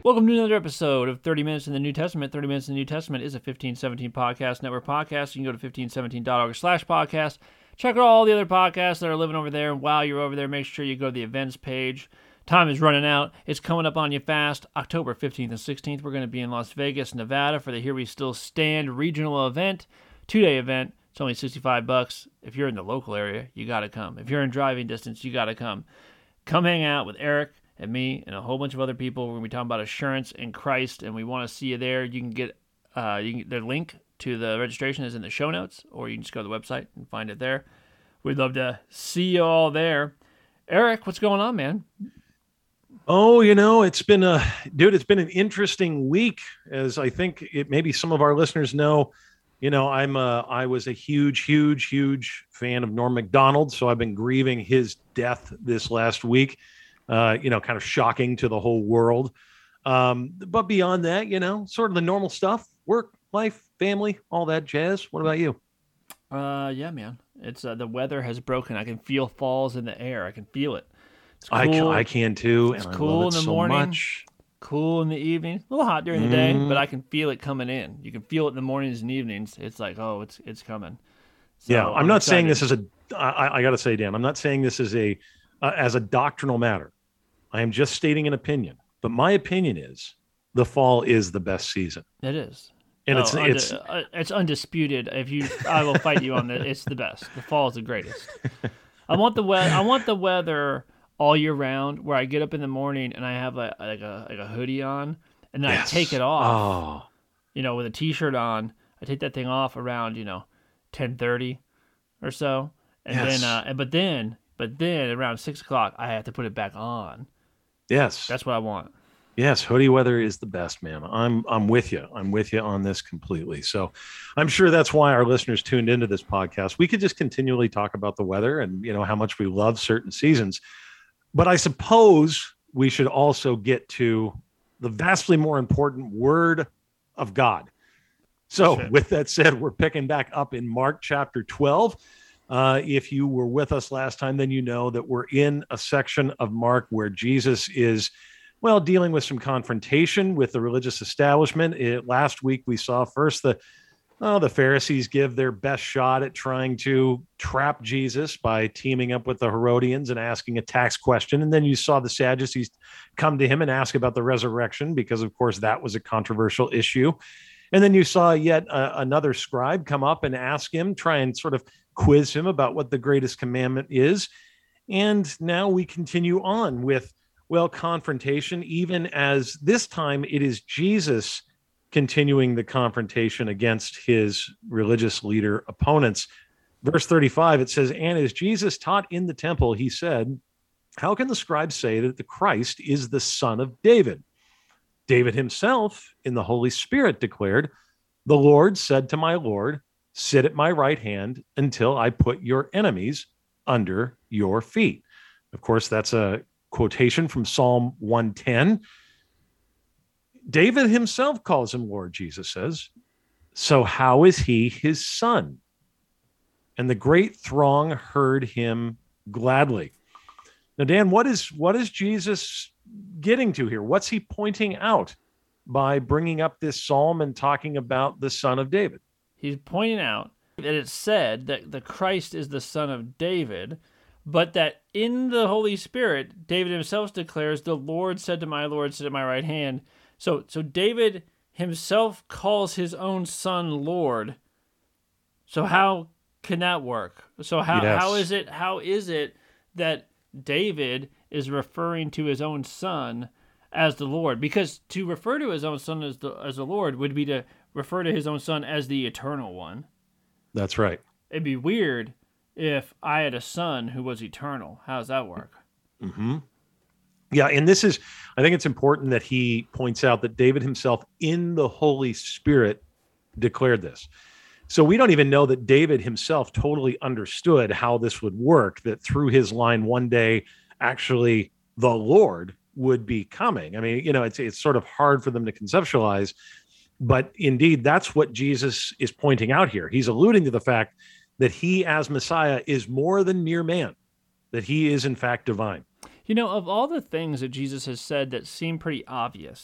Welcome to another episode of 30 Minutes in the New Testament. 30 Minutes in the New Testament is a 1517 Podcast Network podcast. You can go to 1517.org/podcast. Check out all the other podcasts that are living over there. And while you're over there, make sure you go to the events page. Time is running out. It's coming up on you fast. October 15th and 16th, we're going to be in Las Vegas, Nevada for the Here We Still Stand regional event. 2-day event. It's only $65. If you're in the local area, you got to come. If you're in driving distance, you got to come. Come hang out with Eric and me and a whole bunch of other people. We're going to be talking about assurance in Christ, and we want to see you there. You can get the link to the registration is in the show notes, or you can just go to the website and find it there. We'd love to see you all there. Eric, what's going on, man? Oh, it's been an interesting week, as I think maybe some of our listeners know. I was a huge fan of Norm Macdonald, so I've been grieving his death this last week. Kind of shocking to the whole world. But beyond that, sort of the normal stuff, work, life, family, all that jazz. What about you? Yeah, man. It's the weather has broken. I can feel falls in the air. I can feel it. It's cool. I can too. It's and cool I love in it the so morning. Much. Cool in the evening. A little hot during the day, but I can feel it coming in. You can feel it in the mornings and evenings. It's like, oh, it's coming. So yeah, I'm not saying this is I got to say, Dan, I'm not saying this is as a doctrinal matter. I am just stating an opinion. But my opinion is the fall is the best season. It is. And it's undisputed. I will fight you on that. It's the best. The fall is the greatest. I want the weather all year round, where I get up in the morning and I have a hoodie on, and then I take it off. Oh. With a t-shirt on. I take that thing off around 10:30 or so, and then but then around 6:00 I have to put it back on. Yes, that's what I want. Yes, hoodie weather is the best, man. I'm with you. I'm with you on this completely. So I'm sure that's why our listeners tuned into this podcast. We could just continually talk about the weather and how much we love certain seasons. But I suppose we should also get to the vastly more important word of God. So with that said, we're picking back up in Mark chapter 12. If you were with us last time, then you know that we're in a section of Mark where Jesus is, dealing with some confrontation with the religious establishment. Last week, we saw first the Pharisees give their best shot at trying to trap Jesus by teaming up with the Herodians and asking a tax question. And then you saw the Sadducees come to him and ask about the resurrection, because, of course, that was a controversial issue. And then you saw yet another scribe come up and ask him, try and sort of quiz him about what the greatest commandment is. And now we continue on with, confrontation, even as this time it is Jesus continuing the confrontation against his religious leader opponents. Verse 35, it says, "And as Jesus taught in the temple, he said, 'How can the scribes say that the Christ is the son of David?' David himself in the Holy Spirit declared, 'The Lord said to my Lord, sit at my right hand until I put your enemies under your feet.'" Of course, that's a quotation from Psalm 110. David himself calls him Lord, Jesus says. So how is he his son? And the great throng heard him gladly. Now, Dan, what is Jesus getting to here? What's he pointing out by bringing up this psalm and talking about the son of David? He's pointing out that it's said that the Christ is the son of David, but that in the Holy Spirit, David himself declares, "The Lord said to my Lord, sit at my right hand." So David himself calls his own son Lord. So how can that work? So how is it that David is referring to his own son as the Lord? Because to refer to his own son as the Lord would be to refer to his own son as the eternal one. That's right. It'd be weird if I had a son who was eternal. How does that work? Mm-hmm. Yeah, and I think it's important that he points out that David himself in the Holy Spirit declared this. So we don't even know that David himself totally understood how this would work, that through his line one day, actually the Lord would be coming. I mean, it's sort of hard for them to conceptualize, but indeed, that's what Jesus is pointing out here. He's alluding to the fact that he, as Messiah, is more than mere man, that he is in fact divine. Of all the things that Jesus has said that seem pretty obvious,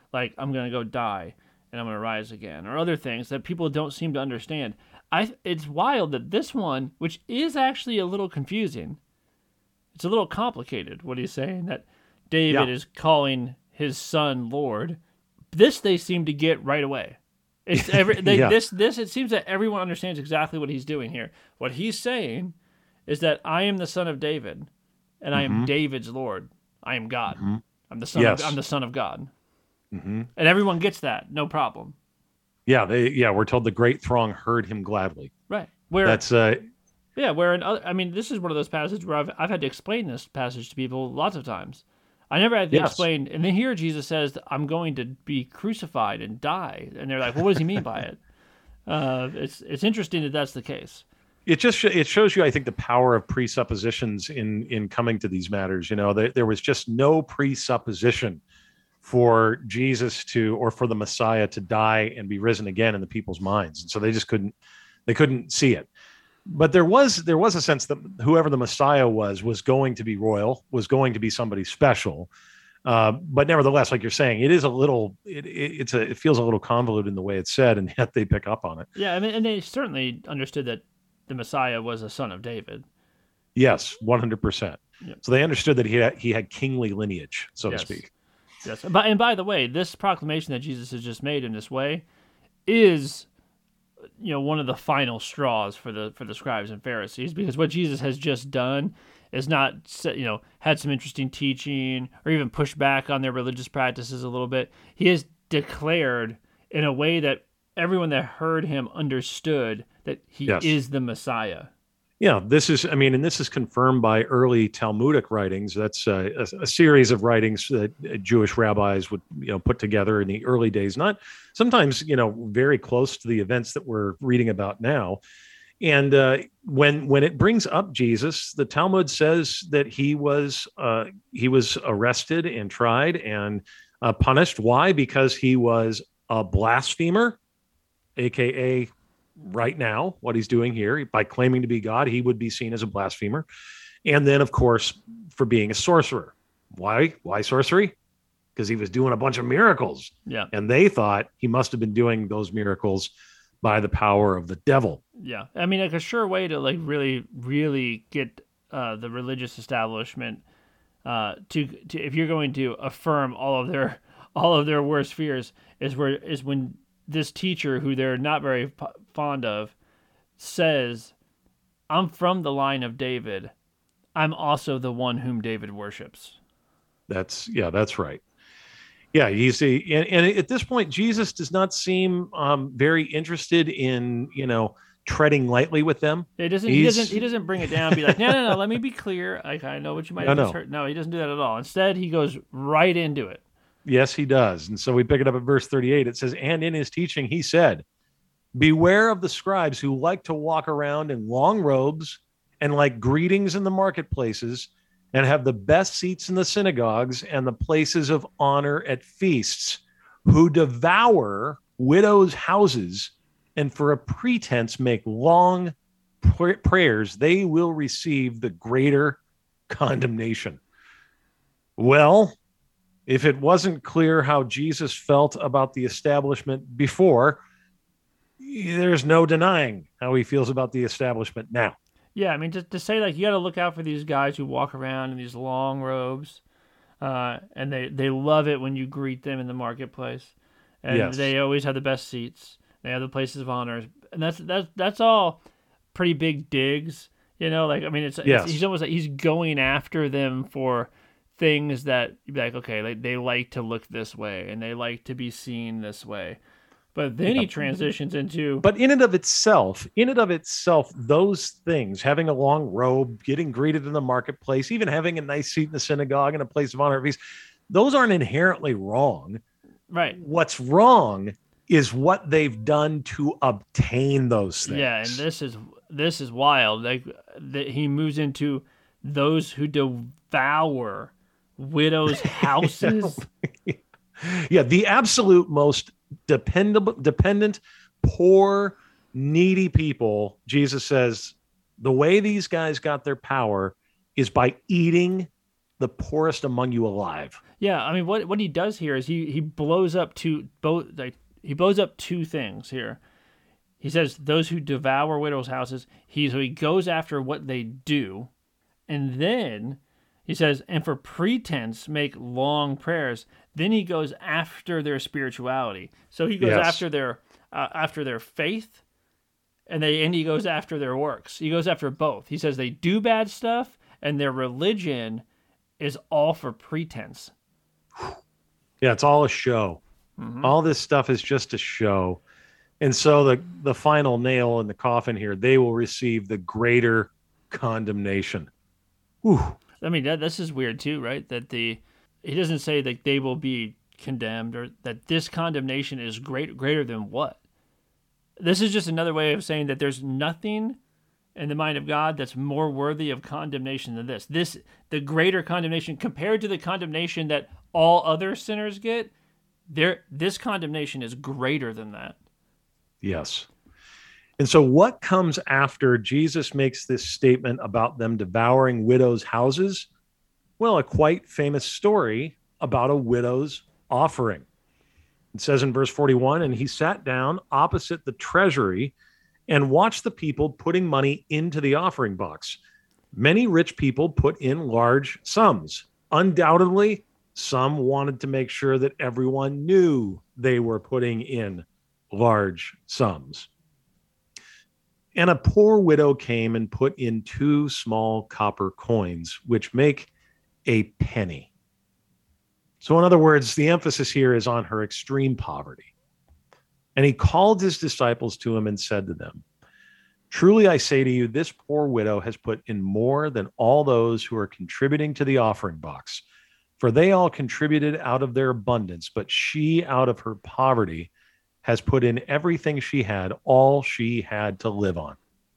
like I'm going to go die and I'm going to rise again, or other things that people don't seem to understand. It's wild that this one, which is actually a little confusing, it's a little complicated what he's saying, that David is calling his son Lord. This they seem to get right away. It's this it seems that everyone understands exactly what he's doing here. What he's saying is that I am the son of David, and I am David's Lord. I am God. I'm the son. I'm the son of God. And everyone gets that, no problem. Yeah, we're told the great throng heard him gladly. Right. This is one of those passages where I've had to explain this passage to people lots of times. I never had to explain, and then here Jesus says, I'm going to be crucified and die. And they're like, well, what does he mean by it? It's interesting that that's the case. It shows you, I think, the power of presuppositions in coming to these matters. There was just no presupposition for Jesus or for the Messiah to die and be risen again in the people's minds. And so they just couldn't see it. But there was a sense that whoever the Messiah was going to be royal, was going to be somebody special. But nevertheless, like you're saying, it is it feels a little convoluted in the way it's said, and yet they pick up on it. Yeah, and they certainly understood that the Messiah was a son of David. Yes, 100%. Yep. So they understood that he had kingly lineage, so to speak. Yes. And by the way, this proclamation that Jesus has just made in this way is, one of the final straws for the scribes and Pharisees, because what Jesus has just done is not, had some interesting teaching or even pushed back on their religious practices a little bit. He has declared in a way that everyone that heard him understood that he is the Messiah. Yeah, this is confirmed by early Talmudic writings. That's a series of writings that Jewish rabbis would put together in the early days, not sometimes very close to the events that we're reading about now. And when it brings up Jesus, the Talmud says that he was arrested and tried and punished. Why? Because he was a blasphemer, aka right now, what he's doing here, by claiming to be God, he would be seen as a blasphemer. And then, of course, for being a sorcerer. Why sorcery? Because he was doing a bunch of miracles. Yeah. And they thought he must have been doing those miracles by the power of the devil. Yeah. I mean, like a sure way to really, really get the religious establishment to if you're going to affirm all of their worst fears is when this teacher, who they're not very fond of, says, I'm from the line of David. I'm also the one whom David worships. That's right. Yeah, and at this point, Jesus does not seem very interested in, treading lightly with them. He doesn't bring it down and be like, no, let me be clear. I know what you might have just heard. No, he doesn't do that at all. Instead, he goes right into it. Yes, he does. And so we pick it up at verse 38. It says, and in his teaching, he said, beware of the scribes who like to walk around in long robes and like greetings in the marketplaces and have the best seats in the synagogues and the places of honor at feasts, who devour widows' houses and for a pretense make long prayers. They will receive the greater condemnation. Well, if it wasn't clear how Jesus felt about the establishment before, there's no denying how he feels about the establishment now. Yeah, I mean, to say, like, you got to look out for these guys who walk around in these long robes, and they love it when you greet them in the marketplace, and they always have the best seats. They have the places of honor, and that's all pretty big digs, Like, I mean, it's he's almost like he's going after them for things that you'd be like, okay, they like to look this way and they like to be seen this way. But then he transitions into... But in and of itself, those things, having a long robe, getting greeted in the marketplace, even having a nice seat in the synagogue and a place of honor, those aren't inherently wrong. Right. What's wrong is what they've done to obtain those things. Yeah, and this is wild. Like, he moves into those who devour widows' houses. Yeah, the absolute most dependent, poor, needy people. Jesus says the way these guys got their power is by eating the poorest among you alive. Yeah, I mean, what he does here is he blows up he blows up two things here. He says those who devour widows' houses. So he goes after what they do, and then he says, and for pretense make long prayers. Then he goes after their spirituality. So he goes after their faith, and he goes after their works. He goes after both. He says they do bad stuff, and their religion is all for pretense. Yeah, it's all a show. Mm-hmm. All this stuff is just a show. And so the final nail in the coffin here, they will receive the greater condemnation. Whew. I mean, this is weird too, right? That he doesn't say that they will be condemned, or that this condemnation is greater than what? This is just another way of saying that there's nothing in the mind of God that's more worthy of condemnation than this. The greater condemnation compared to the condemnation that all other sinners get, this condemnation is greater than that. Yes. And so what comes after Jesus makes this statement about them devouring widows' houses? Well, a quite famous story about a widow's offering. It says in verse 41, and he sat down opposite the treasury and watched the people putting money into the offering box. Many rich people put in large sums. Undoubtedly, some wanted to make sure that everyone knew they were putting in large sums. And a poor widow came and put in 2 small copper coins, which make a penny. So in other words, the emphasis here is on her extreme poverty. And he called his disciples to him and said to them, truly I say to you, this poor widow has put in more than all those who are contributing to the offering box. For they all contributed out of their abundance, but she out of her poverty has put in everything she had, all she had to live on.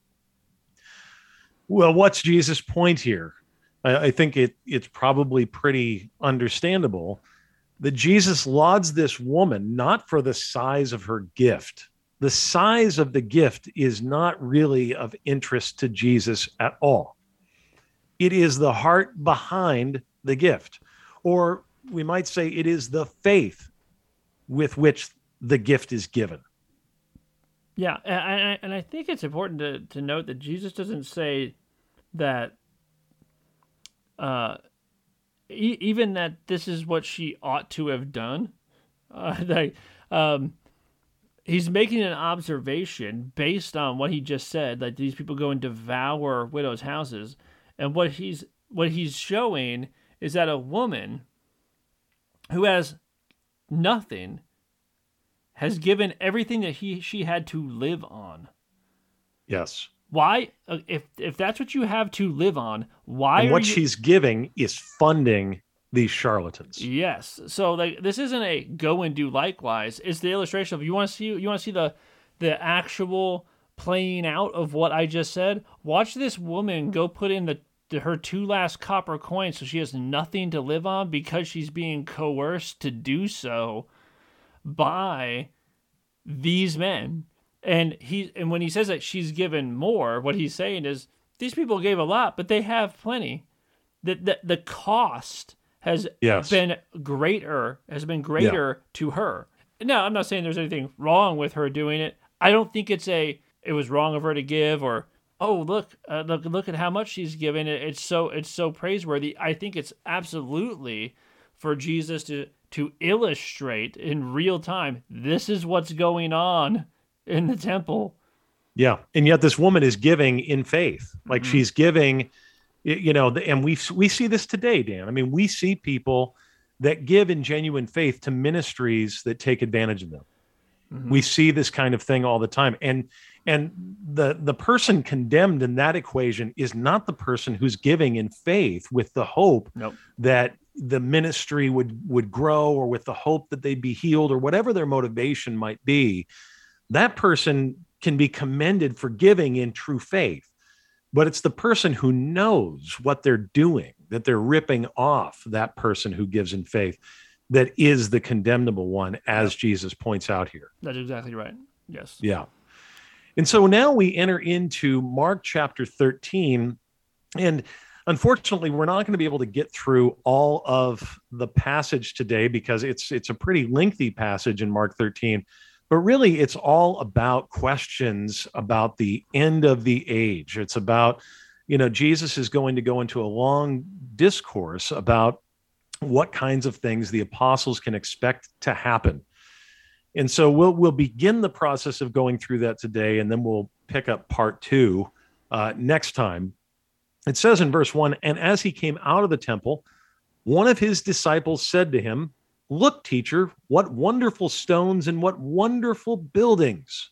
Well, what's Jesus' point here? I think it's probably pretty understandable that Jesus lauds this woman not for the size of her gift. The size of the gift is not really of interest to Jesus at all. It is the heart behind the gift. Or we might say it is the faith with which the gift is given. Yeah, and I think it's important to note that Jesus doesn't say that even that this is what she ought to have done. He's making an observation based on what he just said, that these people go and devour widows' houses, and what he's showing is that a woman who has nothing has given everything that she had to live on. Yes. Why? If that's what you have to live on, why? And what she's giving is funding these charlatans. Yes. So this isn't a go and do likewise. It's the illustration of you want to see the actual playing out of what I just said. Watch this woman go put in her 2 last copper coins, so she has nothing to live on because she's being coerced to do so by these men. And when he says that she's given more, what he's saying is these people gave a lot, but they have plenty. The cost has been greater to her. Now, I'm not saying there's anything wrong with her doing it. I don't think it was wrong of her to give, or look at how much she's given. It's so praiseworthy. I think it's absolutely for Jesus to illustrate in real time, this is what's going on in the temple. Yeah. And yet this woman is giving in faith. Like she's giving, and we see this today, Dan. I mean, we see people that give in genuine faith to ministries that take advantage of them. Mm-hmm. We see this kind of thing all the time. And the person condemned in that equation is not the person who's giving in faith with the hope that the ministry would grow, or with the hope that they'd be healed, or whatever their motivation might be. That person can be commended for giving in true faith, but it's the person who knows what they're doing, that they're ripping off that person who gives in faith, that is the condemnable one, as Jesus points out here. That's exactly right. Yes. Yeah. And so now we enter into Mark chapter 13, and Unfortunately, we're not going to be able to get through all of the passage today because it's a pretty lengthy passage in Mark 13. But really, it's all about questions about the end of the age. It's about, Jesus is going to go into a long discourse about what kinds of things the apostles can expect to happen. And so we'll begin the process of going through that today, and then we'll pick up part 2 next time. It says in verse 1, and as he came out of the temple, one of his disciples said to him, "Look, teacher, what wonderful stones and what wonderful buildings."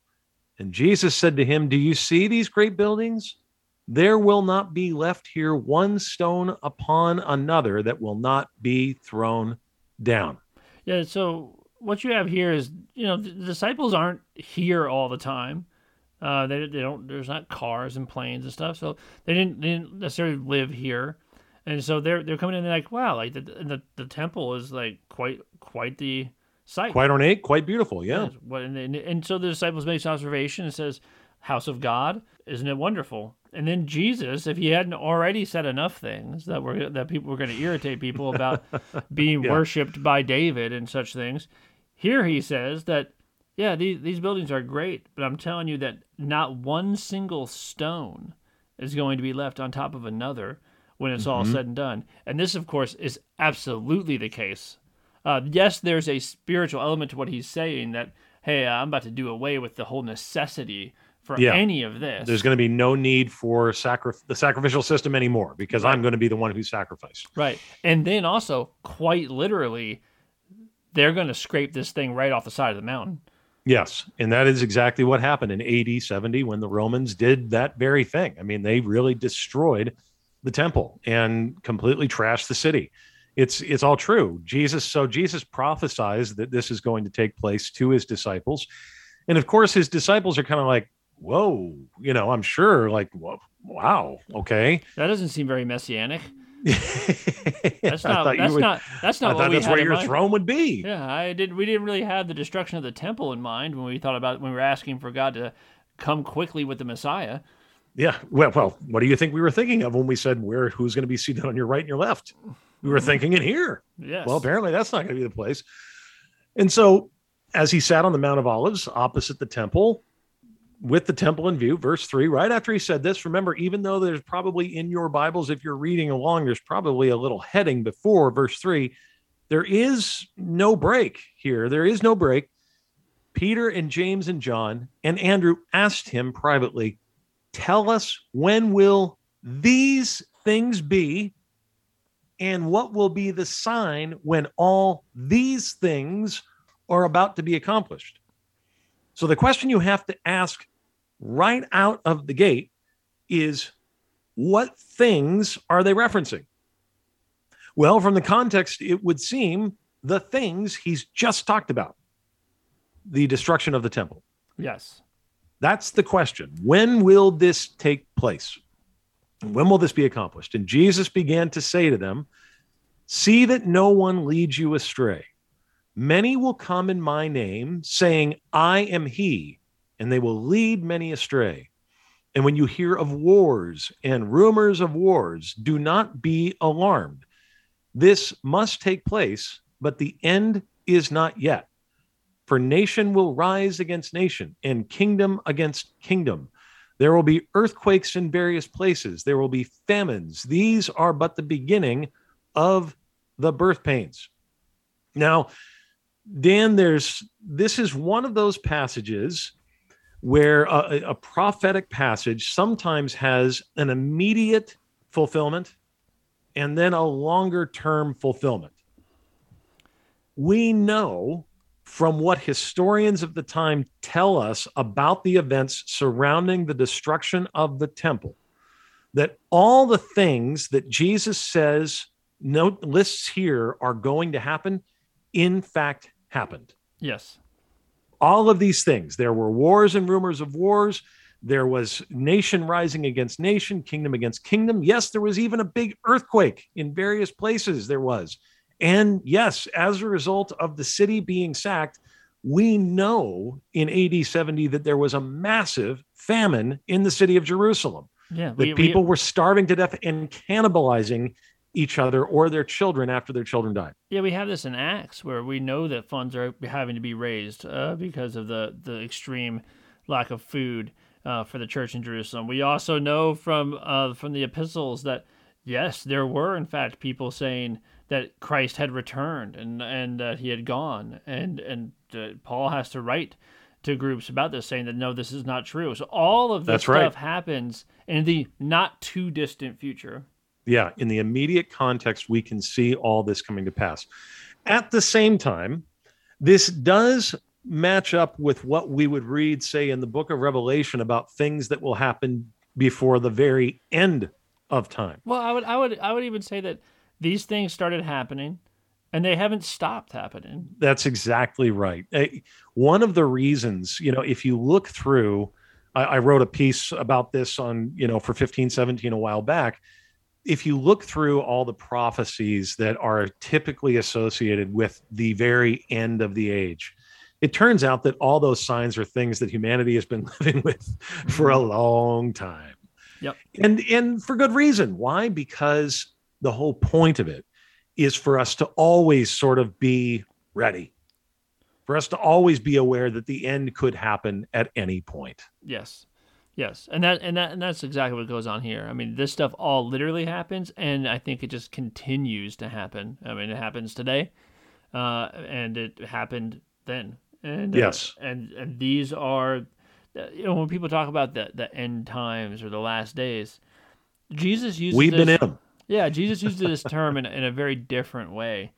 And Jesus said to him, "Do you see these great buildings? There will not be left here one stone upon another that will not be thrown down." Yeah, so what you have here is, the disciples aren't here all the time. They don't. There's not cars and planes and stuff, so they didn't necessarily live here, and so they're coming in and like, wow, like the temple is like quite the sight, quite ornate, quite beautiful, yeah. And so the disciples makes an observation and says, "House of God, isn't it wonderful?" And then Jesus, if he hadn't already said enough things that people were going to irritate people about being worshipped by David and such things, here he says that, yeah, these buildings are great, but I'm telling you that not one single stone is going to be left on top of another when it's all said and done. And this, of course, is absolutely the case. Yes, there's a spiritual element to what he's saying that, hey, I'm about to do away with the whole necessity for any of this. There's going to be no need for the sacrificial system anymore because I'm going to be the one who sacrificed. Right. And then also, quite literally, they're going to scrape this thing right off the side of the mountain. Yes, and that is exactly what happened in AD 70 when the Romans did that very thing. I mean, they really destroyed the temple and completely trashed the city. It's all true. Jesus prophesies that this is going to take place to his disciples. And of course, his disciples are kind of like, whoa, I'm sure, like, wow, okay. That doesn't seem very messianic. That's not where your throne would be. Yeah, we didn't really have the destruction of the temple in mind when we were asking for God to come quickly with the Messiah. Yeah. Well, what do you think we were thinking of when we said who's going to be seated on your right and your left? We were thinking in here. Yes. Well, apparently that's not going to be the place. And so as he sat on the Mount of Olives opposite the temple, with the temple in view, verse 3, right after he said this, remember, even though there's probably in your Bibles, if you're reading along, there's probably a little heading before verse 3. There is no break here. There is no break. Peter and James and John and Andrew asked him privately, "Tell us, when will these things be? And what will be the sign when all these things are about to be accomplished?" So the question you have to ask right out of the gate is, what things are they referencing? Well, from the context, it would seem the things he's just talked about. The destruction of the temple. Yes. That's the question. When will this take place? When will this be accomplished? And Jesus began to say to them, "See that no one leads you astray. Many will come in my name, saying, 'I am he,' and they will lead many astray. And when you hear of wars and rumors of wars, do not be alarmed. This must take place, but the end is not yet. For nation will rise against nation, and kingdom against kingdom. There will be earthquakes in various places. There will be famines. These are but the beginning of the birth pains." Now, Dan, this is one of those passages where a prophetic passage sometimes has an immediate fulfillment and then a longer term fulfillment. We know from what historians of the time tell us about the events surrounding the destruction of the temple that all the things that Jesus lists here are going to happen, in fact, happened. Yes. All of these things. There were wars and rumors of wars. There was nation rising against nation, kingdom against kingdom. Yes, there was even a big earthquake in various places. There was. And yes, as a result of the city being sacked, we know in AD 70 that there was a massive famine in the city of Jerusalem. Yeah, that people were starving to death and cannibalizing each other or their children after their children died. Yeah, we have this in Acts where we know that funds are having to be raised because of the extreme lack of food for the church in Jerusalem. We also know from the epistles that yes, there were in fact people saying that Christ had returned and that he had gone, and Paul has to write to groups about this, saying that no, this is not true. So all of this stuff happens in the not too distant future. Yeah, in the immediate context, we can see all this coming to pass. At the same time, this does match up with what we would read, say, in the book of Revelation about things that will happen before the very end of time. Well, I would even say that these things started happening and they haven't stopped happening. That's exactly right. One of the reasons, if you look through, I wrote a piece about this on, for 1517 a while back. If you look through all the prophecies that are typically associated with the very end of the age, it turns out that all those signs are things that humanity has been living with for a long time. Yep. And for good reason. Why? Because the whole point of it is for us to always sort of be ready, for us to always be aware that the end could happen at any point. Yes. Yes, and that's exactly what goes on here. I mean, this stuff all literally happens, and I think it just continues to happen. I mean, it happens today, and it happened then. And yes, and these are, when people talk about the end times or the last days, Jesus uses we've been in them. Yeah, Jesus uses this term in a very different way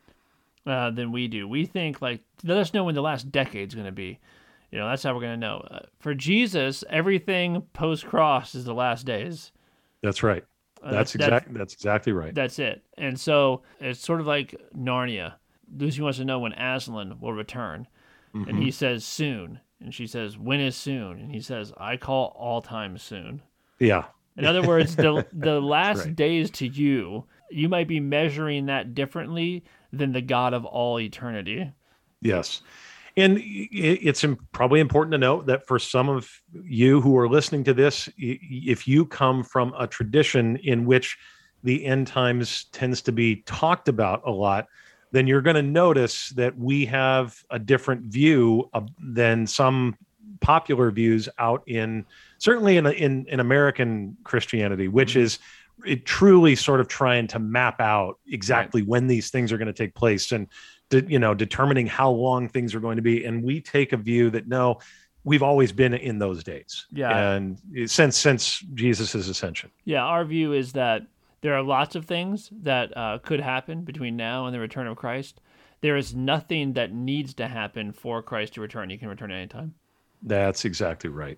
than we do. We think like, let us know when the last decade's going to be. That's how we're going to know. For Jesus, everything post-cross is the last days. That's right. That's exactly right. That's it. And so it's sort of like Narnia. Lucy wants to know when Aslan will return. Mm-hmm. And he says, soon. And she says, when is soon? And he says, I call all time soon. Yeah. In other words, the last days to you might be measuring that differently than the God of all eternity. Yes. And it's probably important to note that for some of you who are listening to this, if you come from a tradition in which the end times tends to be talked about a lot, then you're going to notice that we have a different view than some popular views out certainly in American Christianity, which is it truly sort of trying to map out exactly when these things are going to take place and determining how long things are going to be. And we take a view that no, we've always been in those days. Yeah. And since Jesus's ascension. Yeah. Our view is that there are lots of things that could happen between now and the return of Christ. There is nothing that needs to happen for Christ to return. He can return at any time. That's exactly right.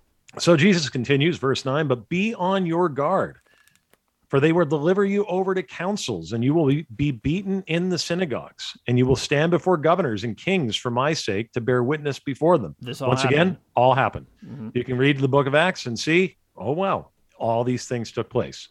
So Jesus continues, verse 9, but be on your guard, for they will deliver you over to councils, and you will be beaten in the synagogues, and you will stand before governors and kings for my sake to bear witness before them. Again, all happened. Mm-hmm. You can read the book of Acts and see, oh, wow, all these things took place.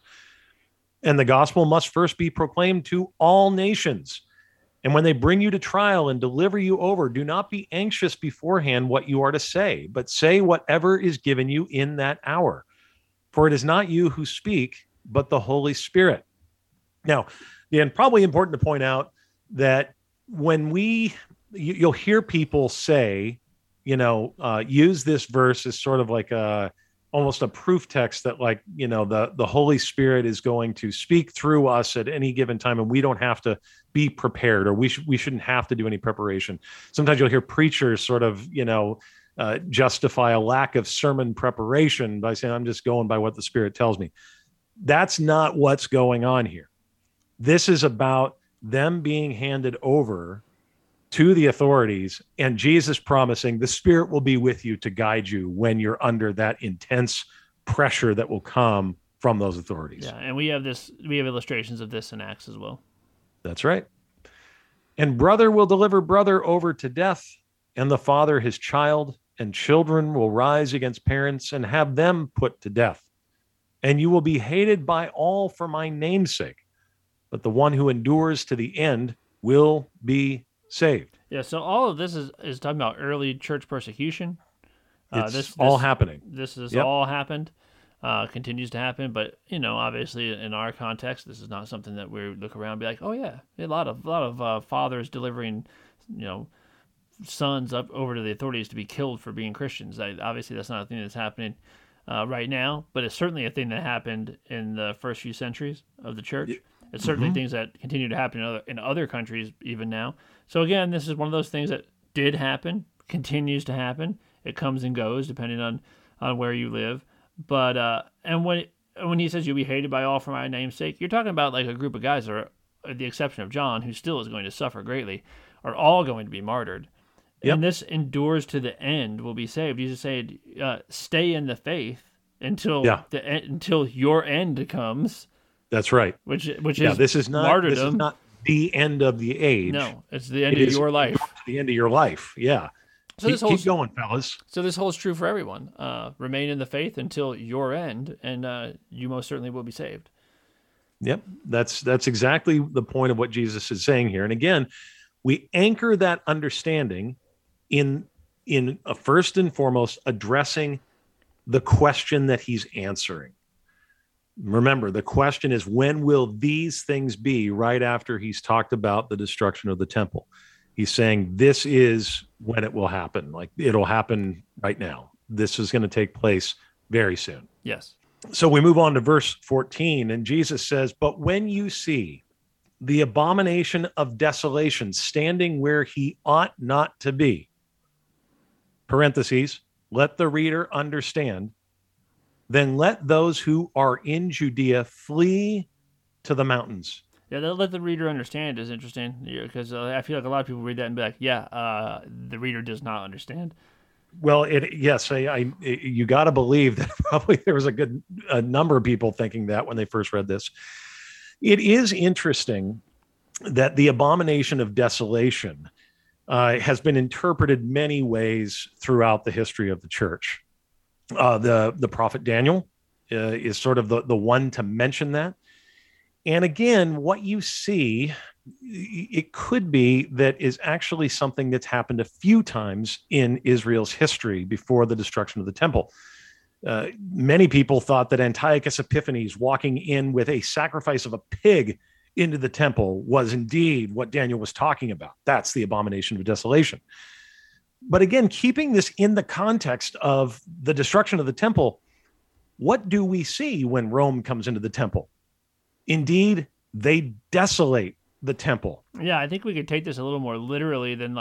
And the gospel must first be proclaimed to all nations. And when they bring you to trial and deliver you over, do not be anxious beforehand what you are to say, but say whatever is given you in that hour. For it is not you who speak, but the Holy Spirit. Now, and probably important to point out that when you'll hear people say, use this verse as sort of like almost a proof text that the Holy Spirit is going to speak through us at any given time, and we don't have to be prepared, or we shouldn't have to do any preparation. Sometimes you'll hear preachers sort of, justify a lack of sermon preparation by saying, I'm just going by what the Spirit tells me. That's not what's going on here. This is about them being handed over to the authorities and Jesus promising the Spirit will be with you to guide you when you're under that intense pressure that will come from those authorities. Yeah, and we have illustrations of this in Acts as well. That's right. And brother will deliver brother over to death, and the father his child, and children will rise against parents and have them put to death. And you will be hated by all for my name's sake, but the one who endures to the end will be saved. Yeah, so all of this is talking about early church persecution. It's all happening. This has all happened. continues to happen. But obviously in our context, this is not something that we look around and be like, oh yeah, a lot of fathers delivering, sons up over to the authorities to be killed for being Christians. Obviously, that's not a thing that's happening right now, but it's certainly a thing that happened in the first few centuries of the church. It's certainly things that continue to happen in other countries even now. So again, this is one of those things that did happen, continues to happen. It comes and goes depending on where you live. But and when he says you'll be hated by all for my name's sake, you're talking about like a group of guys that are, at the exception of John, who still is going to suffer greatly, are all going to be martyred. Yep. And this endures to the end will be saved. Jesus said, stay in the faith until until your end comes. That's right. Which is this is not martyrdom. This is not the end of the age. No, it's the end of your life. The end of your life. Yeah. So keep going, fellas. So this holds true for everyone. Remain in the faith until your end, and you most certainly will be saved. Yep, that's exactly the point of what Jesus is saying here. And again, we anchor that understanding in first and foremost addressing the question that he's answering. Remember, the question is, when will these things be? Right after he's talked about the destruction of the temple. He's saying this is when it will happen. Like, it'll happen right now. This is going to take place very soon. Yes. So we move on to verse 14, and Jesus says, but when you see the abomination of desolation standing where he ought not to be, parentheses, let the reader understand, then let those who are in Judea flee to the mountains. Yeah, let the reader understand is interesting, because I feel like a lot of people read that and be like, the reader does not understand. Well, you got to believe that probably there was a number of people thinking that when they first read this. It is interesting that the abomination of desolation has been interpreted many ways throughout the history of the church. The prophet Daniel is sort of the one to mention that. And again, what you see, it could be that is actually something that's happened a few times in Israel's history before the destruction of the temple. Many people thought that Antiochus Epiphanes walking in with a sacrifice of a pig into the temple was indeed what Daniel was talking about. That's the abomination of desolation. But again, keeping this in the context of the destruction of the temple, what do we see when Rome comes into the temple? Indeed, they desolate the temple. Yeah, I think we could take this a little more literally than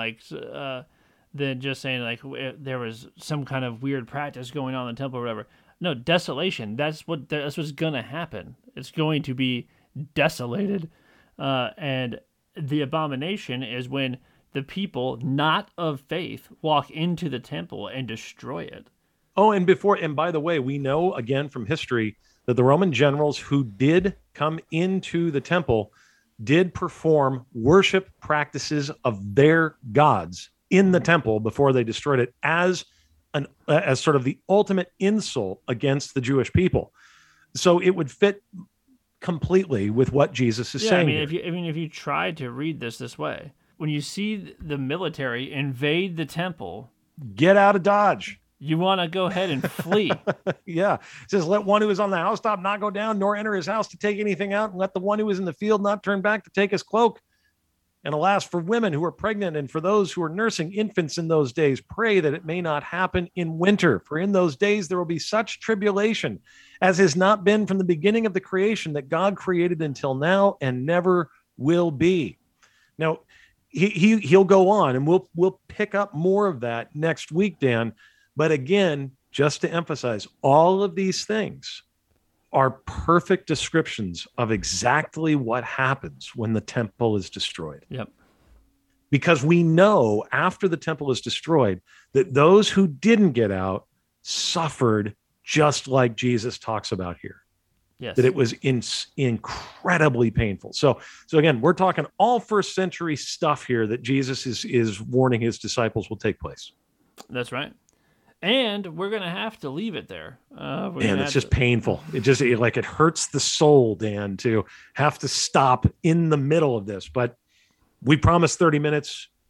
just saying like there was some kind of weird practice going on in the temple or whatever. No, desolation. That's what's going to happen. It's going to be desolated, and the abomination is when the people not of faith walk into the temple and destroy it. Oh, and by the way, we know again from history that the Roman generals who did come into the temple did perform worship practices of their gods in the temple before they destroyed it as sort of the ultimate insult against the Jewish people. So it would fit completely with what Jesus is saying. If you try to read this way, when you see the military invade the temple, get out of Dodge. You want to go ahead and flee. Yeah. It says, let one who is on the housetop not go down, nor enter his house to take anything out, and let the one who is in the field not turn back to take his cloak. And alas, for women who are pregnant and for those who are nursing infants in those days, pray that it may not happen in winter. For in those days there will be such tribulation as has not been from the beginning of the creation that God created until now and never will be. Now, he'll go on, and we'll pick up more of that next week, Dan. But again, just to emphasize, all of these things are perfect descriptions of exactly what happens when the temple is destroyed. Yep. Because we know after the temple is destroyed that those who didn't get out suffered just like Jesus talks about here. Yes. That it was incredibly painful. So again, we're talking all first century stuff here that Jesus is warning his disciples will take place. That's right. And we're going to have to leave it there. And it's just painful. It hurts the soul, Dan, to have to stop in the middle of this. But we promised 30 minutes.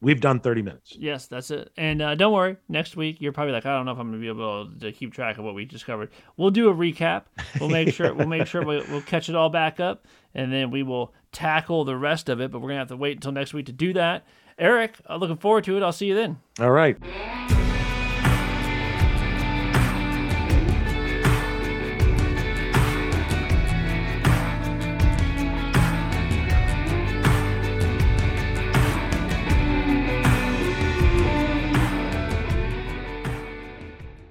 we've done 30 minutes. Yes, that's it. And don't worry, next week you're probably like, I don't know if I'm going to be able to keep track of what we discovered. We'll do a recap. We'll make sure we'll catch it all back up, and then we will tackle the rest of it. But we're going to have to wait until next week to do that. Eric, looking forward to it. I'll see you then. All right.